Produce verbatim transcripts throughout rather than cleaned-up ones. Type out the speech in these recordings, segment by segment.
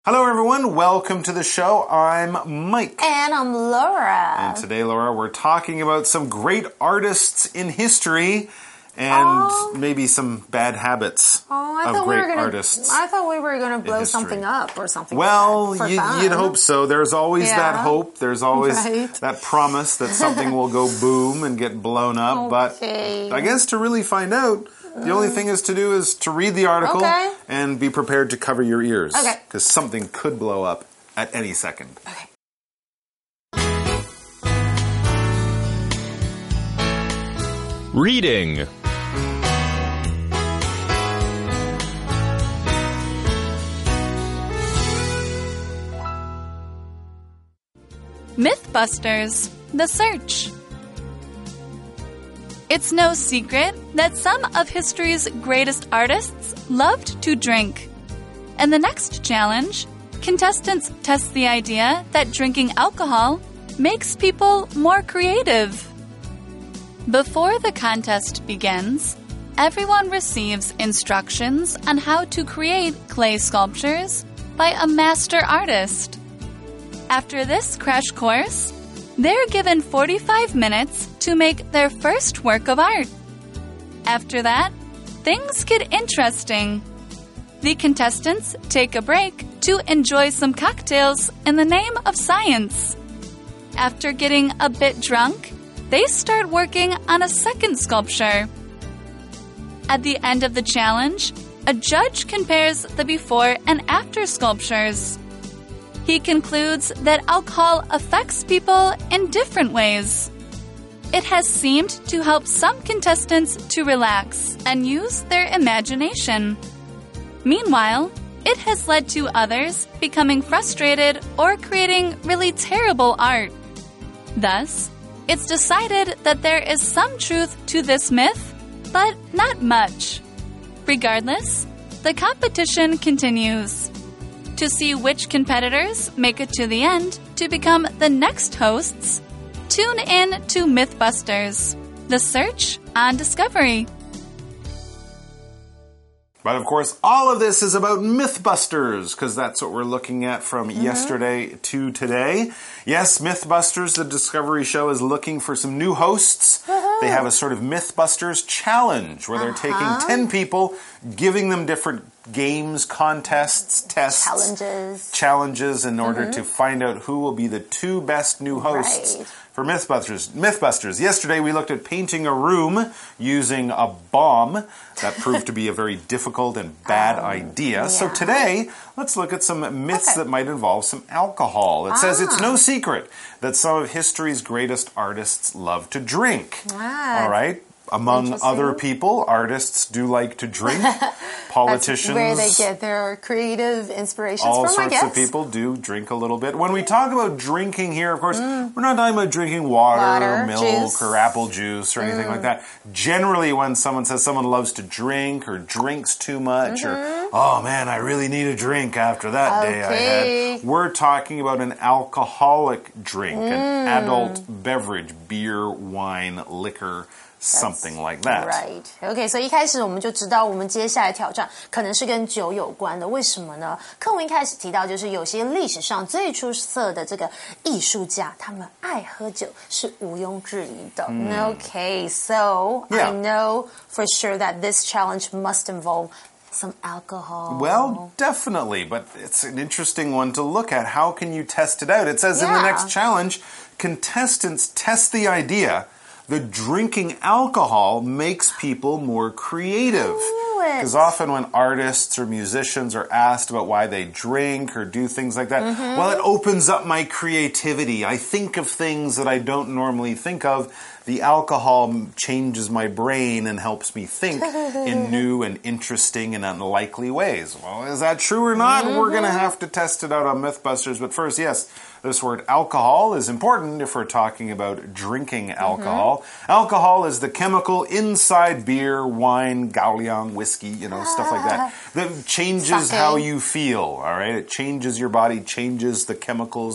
Hello everyone, welcome to the show. I'm Mike. And I'm Laura. And today, Laura, we're talking about some great artists in history and oh. maybe some bad habits oh, I of thought great we were gonna, artists. I thought we were going to blow something up or something well, like that. you, fun. you'd hope so. There's always yeah. that hope. There's always right. that promise that something will go boom and get blown up. Okay. But I guess to really find out, the only thing is to do is to read the article okay. and be prepared to cover your ears. Okay. Because something could blow up at any second. Okay. Reading. Mythbusters: The Search. It's no secret that some of history's greatest artists loved to drink. In the next challenge, contestants test the idea that drinking alcohol makes people more creative. Before the contest begins, everyone receives instructions on how to create clay sculptures by a master artist. After this crash course, they're given forty-five minutes to make their first work of art. After that, things get interesting. The contestants take a break to enjoy some cocktails in the name of science. After getting a bit drunk, they start working on a second sculpture. At the end of the challenge, a judge compares the before and after sculptures. He concludes that alcohol affects people in different ways. It has seemed to help some contestants to relax and use their imagination. Meanwhile, it has led to others becoming frustrated or creating really terrible art. Thus, it's decided that there is some truth to this myth, but not much. Regardless, the competition continues. To see which competitors make it to the end to become the next hosts, tune in to Mythbusters: The Search on Discovery. But of course, all of this is about Mythbusters, because that's what we're looking at from mm-hmm. yesterday to today. Yes, Mythbusters, the Discovery show, is looking for some new hosts. Uh-huh. They have a sort of Mythbusters challenge, where they're uh-huh. taking ten people, giving them different games, contests, tests, challenges, challenges in order mm-hmm. to find out who will be the two best new hosts. Right. For Mythbusters. Mythbusters. Yesterday we looked at painting a room using a bomb. That proved to be a very difficult and bad um, idea. Yeah. So today, let's look at some myths okay. that might involve some alcohol. It ah. says it's no secret that some of history's greatest artists love to drink. Ah. All right? Among other people, artists do like to drink. Politicians. That's where they get their creative inspirations all from, I guess. All sorts of people do drink a little bit. When we talk about drinking here, of course, mm. we're not talking about drinking water, water or milk juice. or apple juice or mm. anything like that. Generally, when someone says someone loves to drink or drinks too much mm-hmm. or, oh man, I really need a drink after that okay. day I had, we're talking about an alcoholic drink, mm. an adult beverage, beer, wine, liquor, something like that. Right. Okay, so 一开始我们就知道我们接下来挑战可能是跟酒有关的。为什么呢？课文一开始提到，就是有些历史上最出色的这个艺术家，他们爱喝酒是毋庸置疑的。Mm. Okay, so yeah. I know for sure that this challenge must involve some alcohol. Well, definitely, but it's an interesting one to look at. How can you test it out? It says yeah. in the next challenge, contestants test the idea that drinking alcohol makes people more creative. Because often when artists or musicians are asked about why they drink or do things like that, mm-hmm. well, it opens up my creativity. I think of things that I don't normally think of. The alcohol changes my brain and helps me think in new and interesting and unlikely ways. Well, is that true or not? Mm-hmm. We're going to have to test it out on Mythbusters. But first, yes, this word alcohol is important if we're talking about drinking alcohol. Mm-hmm. Alcohol is the chemical inside beer, wine, gaoliang, whiskey, you know, stuff like that, that changes Sake. how you feel, all right? It changes your body, changes the chemicals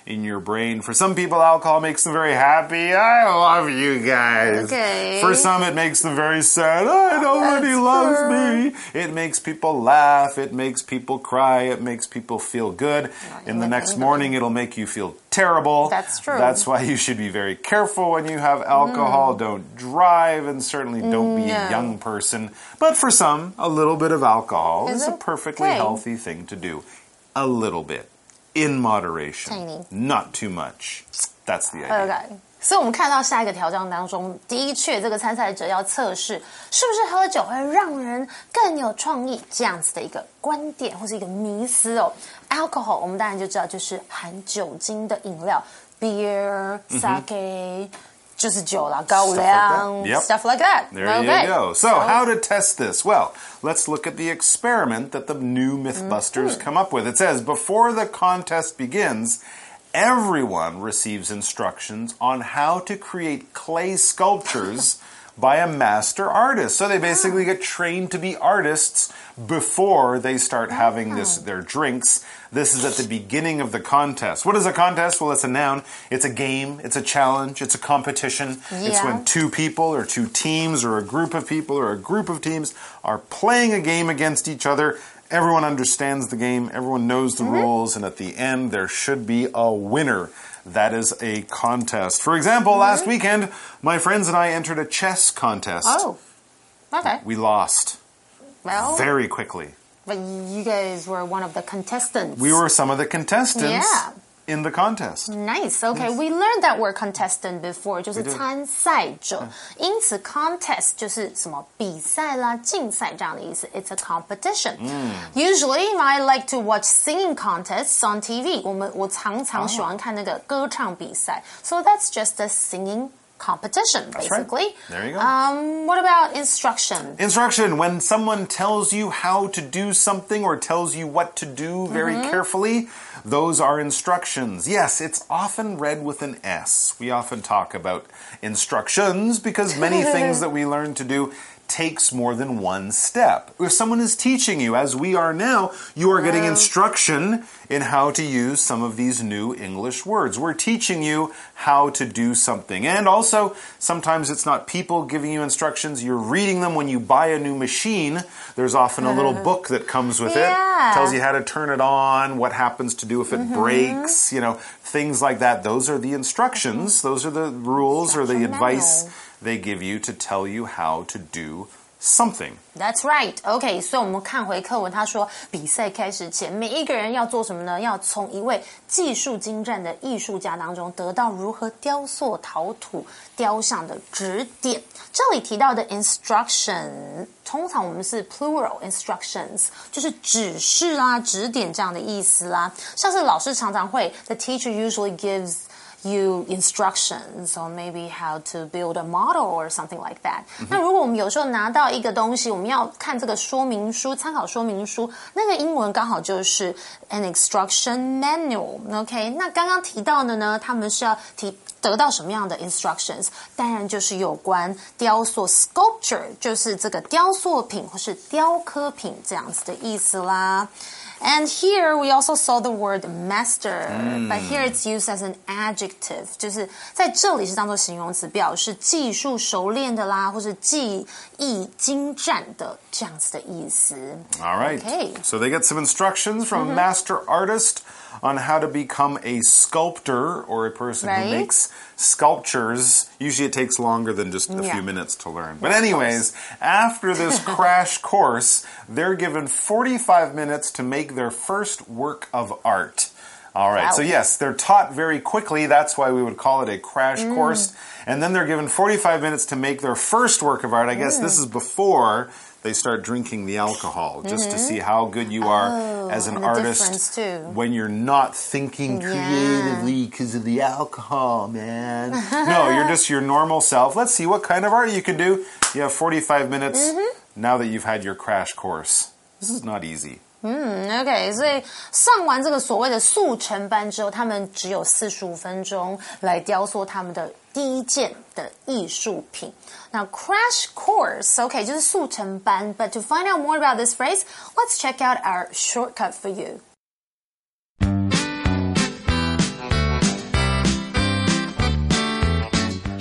in your brain. For some people, alcohol makes them very happy. I love you guys. Okay. For some, it makes them very sad. I nobody loves me. It makes people laugh. It makes people cry. It makes people feel good. In the next morning, it'll make you feel terrible. That's true. That's why you should be very careful when you have alcohol. Mm. Don't drive, and certainly don't be no. a young person. But for some, a little bit of alcohol is, is a perfectly okay. healthy thing to do. A little bit. In moderation. Tiny. Not too much. That's the idea. Okay. 所以我们看到下一个挑战当中，的确这个参赛者要测试是不是喝酒会让人更有创意这样子的一个观点或是一个迷思哦。Alcohol 我们当然就知道就是含酒精的饮料 ，beer, sake、嗯、就是酒啦，高粱 Yep. stuff like that. There okay. you go. So, so how to test this? Well, let's look at the experiment that the new Mythbusters mm-hmm. come up with. It says, before the contest begins, everyone receives instructions on how to create clay sculptures by a master artist. So they basically get trained to be artists before they start having this their drinks. This is at the beginning of the contest. What is a contest? Well, it's a noun. It's a game. It's a challenge. It's a competition. Yeah. It's when two people or two teams or a group of people or a group of teams are playing a game against each other. Everyone understands the game. Everyone knows the mm-hmm. rules. And at the end, there should be a winner. That is a contest. For example, mm-hmm. last weekend, my friends and I entered a chess contest. Oh, okay. We lost. Well, very quickly. But you guys were one of the contestants. We were some of the contestants yeah. in the contest. Nice. Okay, yes. We learned that word contestant before. 就是参赛者。因此 contest 就是什么比赛啦、竞赛这样的意思。It's a competition. Mm. Usually, I like to watch singing contests on T V. 我们我常常喜欢看那个歌唱比赛。So that's just a singing competition, basically. Right. There you go. Um, what about instruction? Instruction, when someone tells you how to do something or tells you what to do very mm-hmm. carefully, those are instructions. Yes, it's often read with an S. We often talk about instructions because many things that we learn to do takes more than one step. If someone is teaching you, as we are now, you are getting instruction in how to use some of these new English words. We're teaching you how to do something. And also, sometimes it's not people giving you instructions. You're reading them when you buy a new machine. There's often a little book that comes with yeah. it. Tells you how to turn it on, what happens to do if it mm-hmm. breaks, you know, things like that. Those are the instructions. Those are the rules or the advice they give you to tell you how to do something. That's right. Okay, 所以我们看回课文，他说比赛开始前，每一个人要做什么呢？要从一位技术精湛的艺术家当中得到如何雕塑陶土雕像的指点。这里提到的 instruction， 通常我们是 plural instructions， 就是指示啦、指点这样的意思啦。像是老师常常会 ，the teacher usually gives you instructions on maybe how to build a model or something like that. Mm-hmm. 那如果我们有时候拿到一个东西，我们要看这个说明书，参考说明书，那个英文刚好就是 an instruction manual。OK， 那刚刚提到的呢，他们是要提得到什么样的 instructions？ 当然就是有关雕塑 sculpture， 就是这个雕塑品或是雕刻品这样子的意思啦。And here we also saw the word master, mm. but here it's used as an adjective. 就是在这里是当作形容词，表示技术熟练的啦，或是技艺精湛的这样子的意思。 All right. Okay. So they get some instructions from mm-hmm. a master artist on how to become a sculptor or a person right? who makes sculptures. Usually it takes longer than just a yeah. few minutes to learn. But anyways, after this crash course, they're given forty-five minutes to make their first work of art. All right, wow. So yes, they're taught very quickly. That's why we would call it a crash mm. course. And then they're given forty-five minutes to make their first work of art. I guess mm. this is before they start drinking the alcohol, just mm-hmm. to see how good you are oh, as an and artist when you're not thinking creatively because yeah. of the alcohol, man. No, you're just your normal self. Let's see what kind of art you can do. You have forty-five minutes mm-hmm. now that you've had your crash course. This is not easy. 嗯 ，OK， 所以上完这个所谓的速成班之后，他们只有四十五分钟来雕塑他们的第一件的艺术品。那 crash course，OK， 就是速成班。But to find out more about this phrase, let's check out our shortcut for you.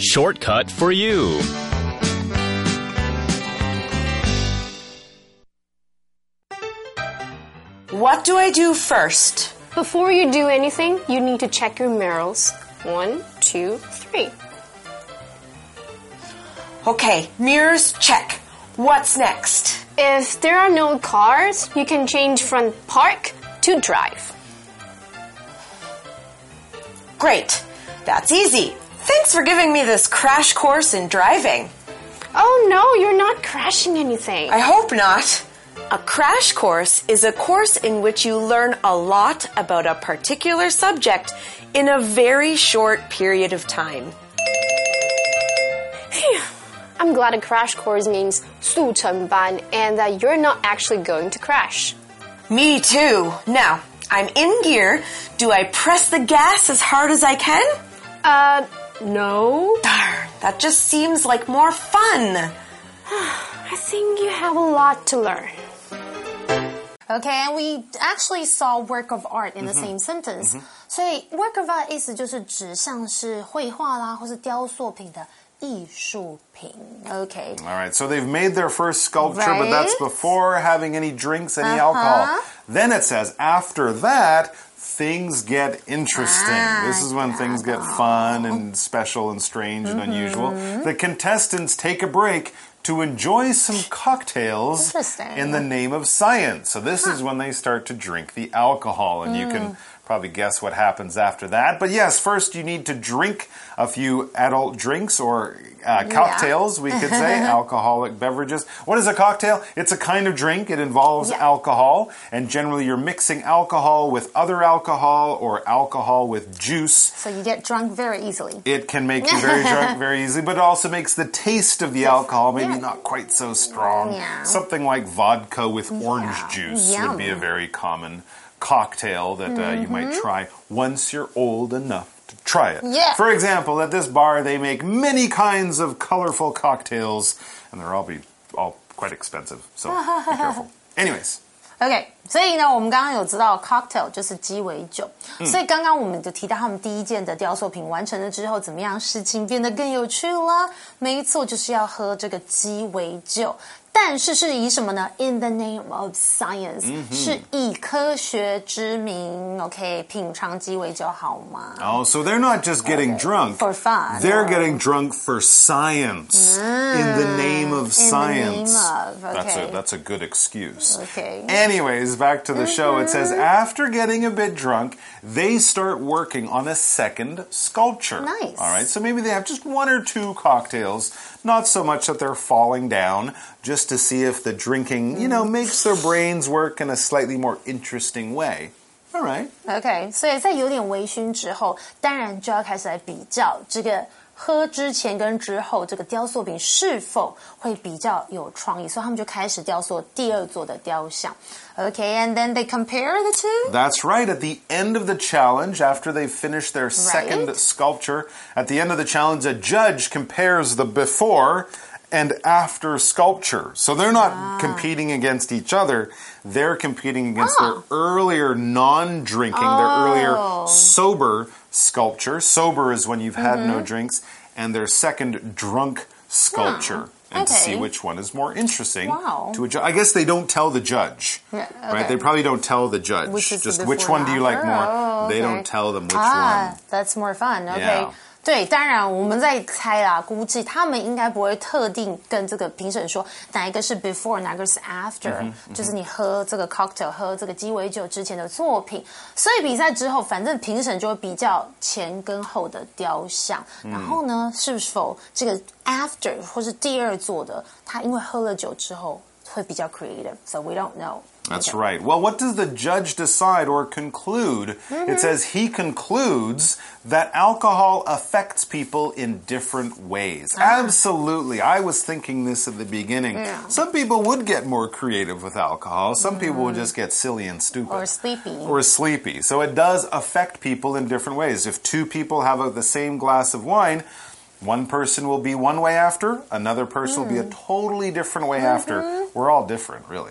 shortcut for you. What do I do first? Before you do anything, you need to check your mirrors. One, two, three. Okay, mirrors, check. What's next? If there are no cars, you can change from park to drive. Great. That's easy. Thanks for giving me this crash course in driving. Oh no, you're not crashing anything. I hope not. A crash course is a course in which you learn a lot about a particular subject in a very short period of time. I'm glad a crash course means 速成班 and that you're not actually going to crash. Me too. Now, I'm in gear. Do I press the gas as hard as I can? Uh, no. Darn, that just seems like more fun. I think you have a lot to learn. Okay, and we actually saw work of art in the same sentence. 所以 work of art 意思就是指像是绘画啦，或是雕塑品的艺术品。Okay. All right, so they've made their first sculpture, Right. but that's before having any drinks, any Uh-huh. alcohol. Then it says, after that, things get interesting. Ah, this is when things get fun and special and strange and unusual. The contestants take a break to enjoy some cocktails Interesting. in the name of science. So this is when they start to drink the alcohol, and you can probably guess what happens after that. But yes, first you need to drink a few adult drinks or uh, cocktails, we could say, alcoholic beverages. What is a cocktail? It's a kind of drink. It involves Yeah. alcohol, and generally you're mixing alcohol with other alcohol or alcohol with juice. So you get drunk very easily. It can make you very drunk very easily, but it also makes the taste of the alcohol maybe Yeah. not quite so strong. Yeah. Something like vodka with orange juice Yum. would be a very common cocktail that uh, you might try once you're old enough to try it. Yeah. For example, at this bar, they make many kinds of colorful cocktails, and they're all be all quite expensive, so be careful. Anyways. OK， 所以呢，我们刚刚有知道 cocktail 就是鸡尾酒，所以刚刚我们就提到他们第一件的雕塑品完成了之后，怎么样事情变得更有趣了？没错，就是要喝这个鸡尾酒。但是是以什么呢 ？In the name of science，、是以科学之名 ，OK， 品尝鸡尾酒好吗？ Oh, so they're not just getting drunk. For fun. They're getting drunk for science. In the name of science. In the name of, That's a okay. that's a good excuse. Okay. Anyways, back to the show. It says after getting a bit drunk, they start working on a second sculpture. Nice. All right. So maybe they have just one or two cocktails, not so much that they're falling down, just to see if the drinking, you know, makes their brains work in a slightly more interesting way. All right. OK， 所以在有点微醺之后，当然就要开始来比较这个喝之前跟之后，这个雕塑品是否会比较有创意，所以他们就开始雕塑第二座的雕像。OK，and then they compare the two. That's right. At the end of the challenge, after they finish their second Right. sculpture, at the end of the challenge, a judge compares the before and after sculpture. So they're not competing against each other. They're competing against Oh. their earlier non-drinking, their earlier sober sculpture. Sober is when you've had no drinks. And their second drunk sculpture. And to see Okay. which one is more interesting Wow. to a judge. I guess they don't tell the judge. Yeah, Right? okay. They probably don't tell the judge. Which is the Just before which one and do you like after? more? Oh, They okay. don't tell them which Ah, one. that's more fun. OK，、 Yeah. 对，当然我们在猜啦，估计他们应该不会特定跟这个评审说哪一个是 before， 哪个是 after，、就是你喝这个 cocktail 喝这个鸡尾酒之前的作品。所以比赛之后，反正评审就会比较前跟后的雕像，然后呢，是否这个 after 或是第二座的，他因为喝了酒之后会比较 creative，so we don't know. That's right. Well, what does the judge decide or conclude? It says he concludes that alcohol affects people in different ways. Absolutely. I was thinking this at the beginning. Some people would get more creative with alcohol. Some people would just get silly and stupid. Or sleepy. Or sleepy. So it does affect people in different ways. If two people have a, the same glass of wine, one person will be one way after, another person will be a totally different way after. We're all different, really.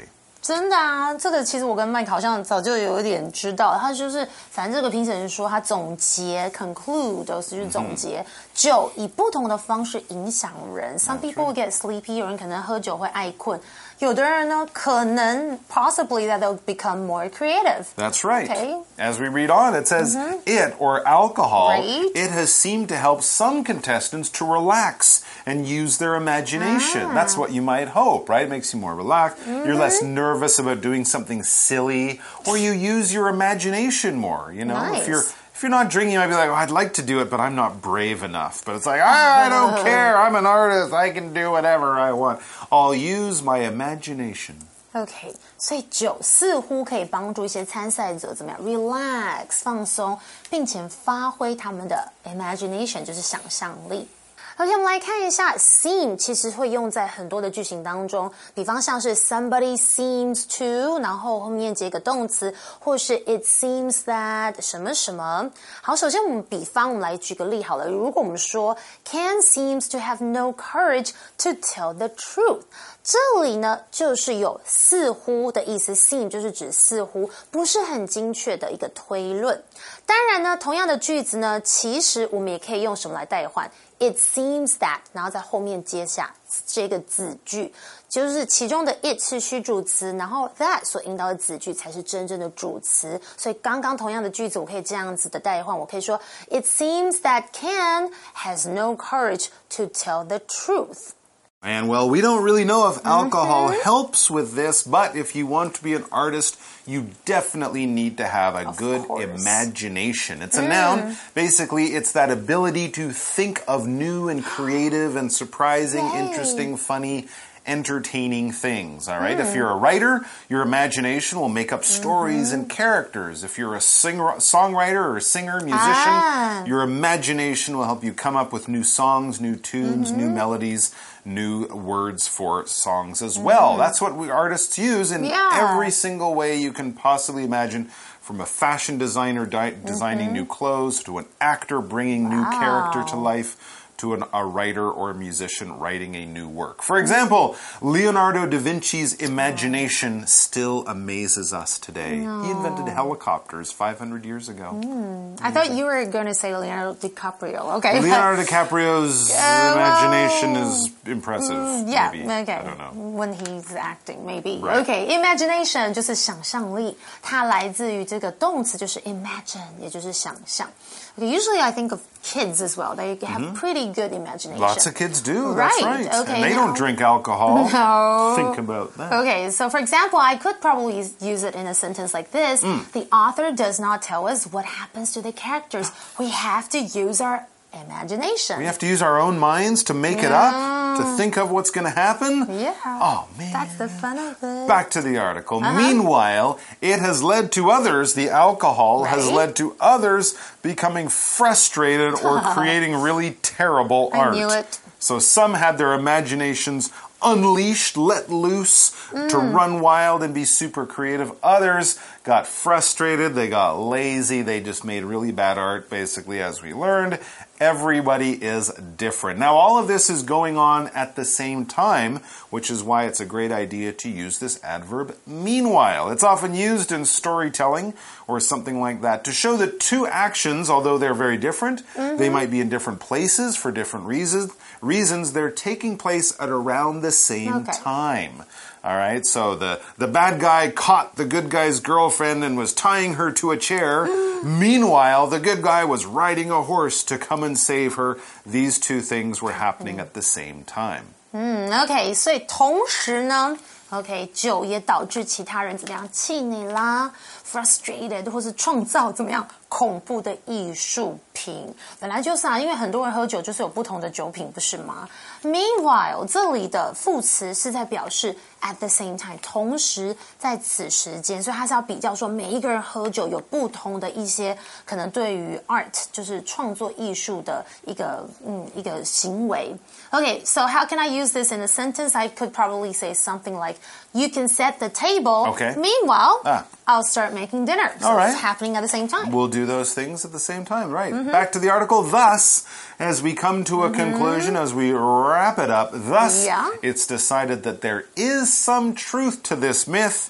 真的啊，这个其实我跟麦克好像早就有一点知道，他就是反正这个评审人说他总结 conclude 就是总结、嗯、酒以不同的方式影响人。Some people get sleepy， 有人可能喝酒会爱困，有的人呢可能 possibly that they'll become more creative. That's right. Okay. As we read on, it says mm-hmm. it or alcohol, right. it has seemed to help some contestants to relax and use their imagination. Ah. That's what you might hope, right? It makes you more relaxed. Mm-hmm. You're less nervous about doing something silly, or you use your imagination more. You know, nice. if you're if you're not drinking, you might be like, oh, I'd like to do it, but I'm not brave enough. But it's like, ah, I don't care. I'm an artist. I can do whatever I want. I'll use my imagination. OK， 所以酒似乎可以帮助一些参赛者怎么样 relax 放松，并且发挥他们的 imagination， 就是想象力。OK， 我们来看一下 seem 其实会用在很多的句型当中，比方像是 somebody seems to， 然后后面接个动词，或是 it seems that 什么什么。好，首先我们比方我们来举个例好了，如果我们说 Ken seems to have no courage to tell the truth， 这里呢就是有似乎的意思 seem 就是指似乎，不是很精确的一个推论。当然呢，同样的句子呢，其实我们也可以用什么来代换？It seems that， 然后在后面接下这个子句，就是其中的 it 是虚主词，然后 that 所引导的子句才是真正的主词。所以刚刚同样的句子，我可以这样子的代换，我可以说 It seems that Ken has no courage to tell the truth. And well, we don't really know if alcohol mm-hmm. helps with this, but if you want to be an artist, you definitely need to have a of good course. imagination. It's a mm. noun. Basically, it's that ability to think of new and creative and surprising, Yay. interesting, funny, entertaining things, all right? Mm. If you're a writer, your imagination will make up stories mm-hmm. and characters. If you're a singer, songwriter or a singer, musician, ah. your imagination will help you come up with new songs, new tunes, mm-hmm. new melodies, new words for songs as well. Mm. That's what we artists use in yeah. every single way you can possibly imagine, from a fashion designer di- designing mm-hmm. new clothes to an actor bringing wow. new character to life, to an, a writer or a musician writing a new work. For example, Leonardo da Vinci's imagination still amazes us today. No. He invented helicopters five hundred years ago. Mm. I thought you were going to say Leonardo DiCaprio. Okay. Leonardo DiCaprio's uh, imagination well, is impressive. Mm, yeah, maybe. okay. I don't know. When he's acting, maybe. Right. Okay, imagination 就是想象力，它来自于这个动词就是 imagine， 也就是想象。Okay, usually I think of kids as well. They have mm-hmm. pretty good imagination. Lots of kids do. Right. That's right. Okay, and they now, don't drink alcohol. No. Think about that. Okay, so for example, I could probably use it in a sentence like this. Mm. The author does not tell us what happens to the characters. We have to use our imagination. We have to use our own minds to make it up, to think of what's going to happen. Yeah. Oh, man. That's the fun of it. Back to the article. Uh-huh. Meanwhile, it has led to others, the alcohol right? has led to others becoming frustrated or creating really terrible I art. knew it. So some had their imaginations unleashed, let loose mm. to run wild and be super creative. Others got frustrated, they got lazy, they just made really bad art, basically, as we learned. Everybody is different. Now, all of this is going on at the same time, which is why it's a great idea to use this adverb meanwhile. It's often used in storytelling or something like that to show that two actions, although they're very different, mm-hmm. they might be in different places for different reasons, reasons they're taking place at around the same okay. time. All right, so the, the bad guy caught the good guy's girlfriend and was tying her to a chair. Meanwhile, the good guy was riding a horse to come and save her. These two things were happening at the same time. 嗯 ，OK， 所以同时呢 ，OK， 酒也导致其他人怎么样气馁啦 ，frustrated， 或是创造怎么样恐怖的艺术品。本来就是啊，因为很多人喝酒就是有不同的酒品，不是吗 ？Meanwhile， 这里的副词是在表示 at the same time， 同时在此时间，所以它是要比较说每一个人喝酒有不同的一些可能对于 art 就是创作艺术的一个嗯一个行为。Okay, so how can I use this in a sentence? I could probably say something like, you can set the table. Okay. Meanwhile, ah. I'll start making dinner. So All right. it's happening at the same time. We'll do those things at the same time, right. Mm-hmm. Back to the article. Thus, as we come to a mm-hmm. conclusion, as we wrap it up, thus, yeah. it's decided that there is some truth to this myth.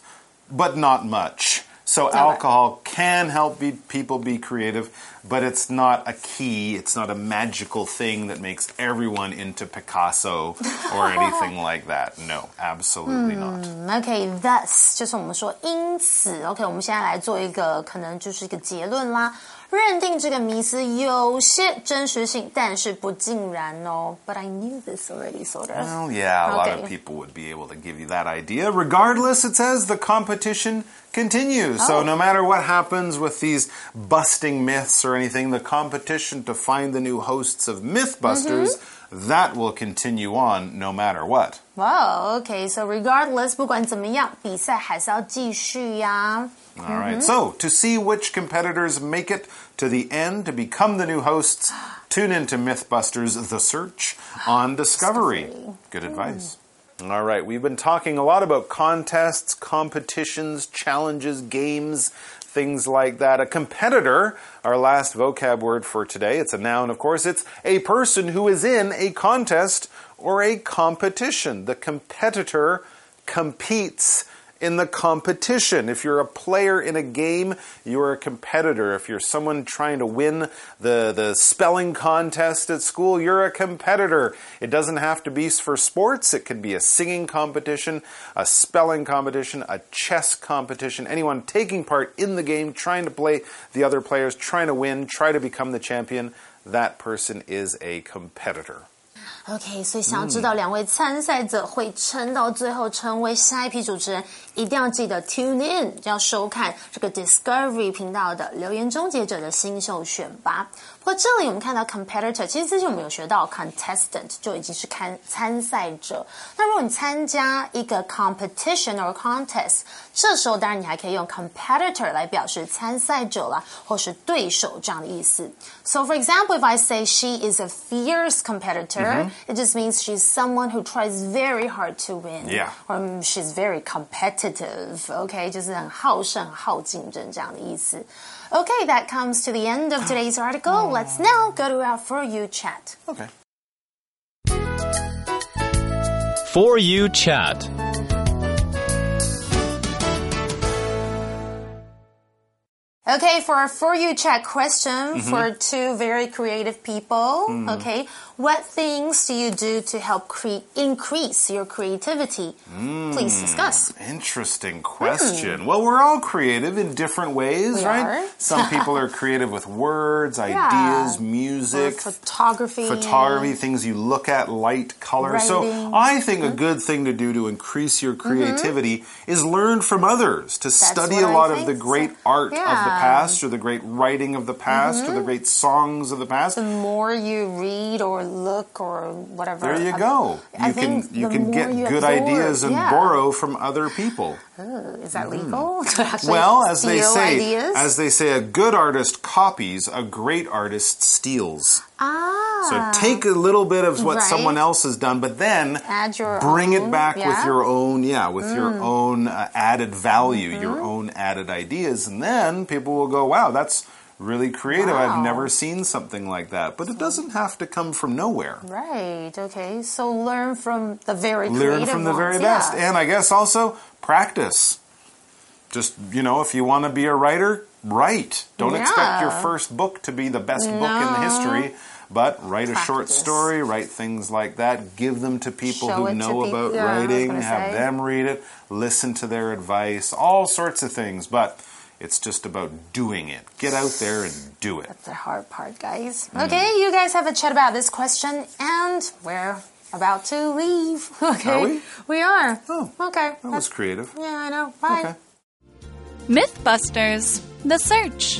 but not much. So alcohol can help be, people be creative, but it's not a key. It's not a magical thing that makes everyone into Picasso or anything like that. No, absolutely not. Okay, thus 就是我们说因此 OK 我们现在来做一个可能就是一个结论啦，认定这个迷思有些真实性，但是不尽然哦。But I knew this already, sort of. Well, yeah, a lot of people would be able to give you that idea. Regardless, it says the competition continues. So no matter what happens with these busting myths or anything, the competition to find the new hosts of Mythbusters, mm-hmm. that will continue on no matter what. Wow, okay, so regardless, 不管怎么样，比赛还是要继续呀。 All right, so to see which competitors make it to the end to become the new hosts, tune into Mythbusters The Search on Discovery. Discovery. Good advice. Mm. All right, we've been talking a lot about contests, competitions, challenges, games, things like that. A competitor, our last vocab word for today, it's a noun, of course. It's a person who is in a contest or a competition. The competitor competes in the competition. If you're a player in a game, you're a competitor. If you're someone trying to win the, the spelling contest at school, you're a competitor. It doesn't have to be for sports. It could be a singing competition, a spelling competition, a chess competition. Anyone taking part in the game, trying to play the other players, trying to win, try to become the champion, that person is a competitor. OK， 所以想要知道两位参赛者会撑到最后成为下一批主持人，一定要记得 tune in， 要收看这个 Discovery 频道的留言终结者的新秀选拔。不过这里我们看到 competitor， 其实之前我们有学到 contestant 就已经是看参赛者。那如果你参加一个 competition or contest， 这时候当然你还可以用 competitor 来表示参赛者啦，或是对手这样的意思。So for example, if I say she is a fierce competitor,、mm-hmm. it just means she's someone who tries very hard to win. Yeah. Or she's very competitive. OK， 就是很好胜、好竞争这样的意思。Okay, that comes to the end of today's article. Let's now go to our For You chat. Okay. For You chat. Okay, for our For You chat question mm-hmm. for two very creative people. Mm. Okay, what things do you do to help cre- increase your creativity? Mm. Please discuss. Interesting question. Mm. Well, we're all creative in different ways, we right? Are. Some people are creative with words, ideas, yeah. music, or photography, photography, things you look at, light, color. Writing. So I think mm-hmm. a good thing to do to increase your creativity mm-hmm. is learn from others, to That's study a lot of the so. great art yeah. of the past or the great writing of the past mm-hmm. or the great songs of the past. The more you read or look or whatever. There you go. I you think can you can get you good absorb, ideas and yeah. borrow from other people. Ooh, is that legal? Mm. Well, as they say, ideas? as they say, a good artist copies, a great artist steals. Ah. So take a little bit of what right. someone else has done, but then Add your bring own, it back yeah? with your own, yeah, with mm. your own uh, added value, mm-hmm. your own added ideas, and then people will go, "Wow, that's really creative. Wow. I've never seen something like that." But it doesn't have to come from nowhere. Right. Okay. So learn from the very creative Learn from the very ones, best. yeah. And I guess also practice. Just, you know, if you want to be a writer, write. Don't yeah. expect your first book to be the best no. book in history, but write Practice. a short story, write things like that, give them to people Show who know people. about yeah, writing, have say. them read it, listen to their advice, all sorts of things. But it's just about doing it. Get out there and do it. That's the hard part, guys. Mm. Okay, you guys have a chat about this question, and we're about to leave. Okay. Are we? We are. Oh, okay. That was creative. Yeah, I know. Bye. Okay. Mythbusters, The Search.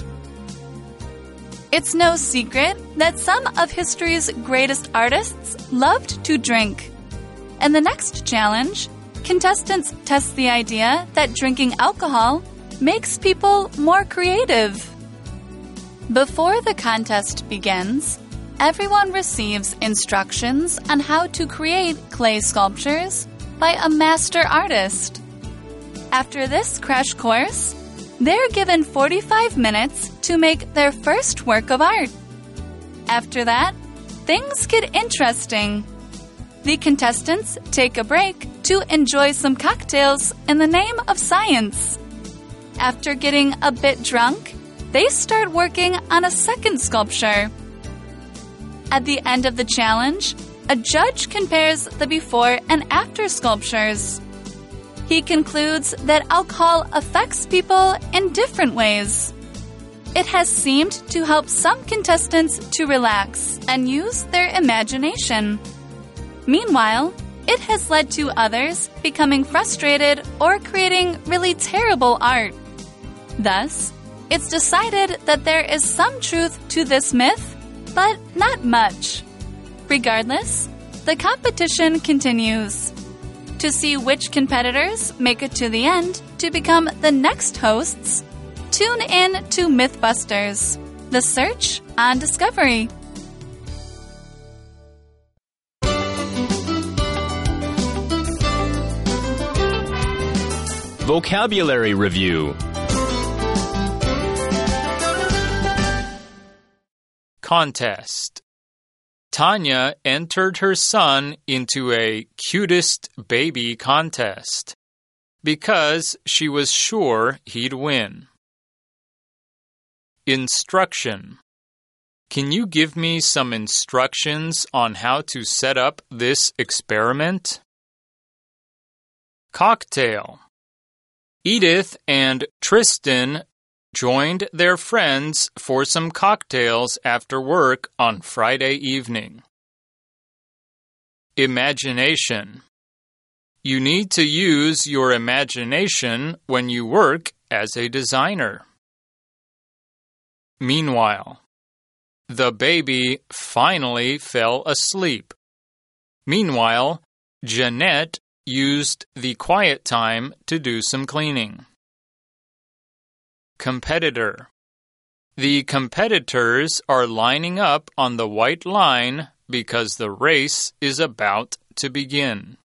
It's no secret that some of history's greatest artists loved to drink. And the next challenge, contestants test the idea that drinking alcohol makes people more creative. Before the contest begins, everyone receives instructions on how to create clay sculptures by a master artist. After this crash course, they're given forty-five minutes to make their first work of art. After that, things get interesting. The contestants take a break to enjoy some cocktails in the name of science. After getting a bit drunk, they start working on a second sculpture. At the end of the challenge, a judge compares the before and after sculptures. He concludes that alcohol affects people in different ways. It has seemed to help some contestants to relax and use their imagination. Meanwhile, it has led to others becoming frustrated or creating really terrible art. Thus, it's decided that there is some truth to this myth, but not much. Regardless, the competition continues. To see which competitors make it to the end to become the next hosts, tune in to Mythbusters, the search on Discovery. Vocabulary Review. Contest. Tanya entered her son into a cutest baby contest because she was sure he'd win. Instruction. Can you give me some instructions on how to set up this experiment? Cocktail. Edith and Tristan joined their friends for some cocktails after work on Friday evening. Imagination. You need to use your imagination when you work as a designer. Meanwhile, the baby finally fell asleep. Meanwhile, Jeanette used the quiet time to do some cleaning. Competitor. The competitors are lining up on the white line because the race is about to begin.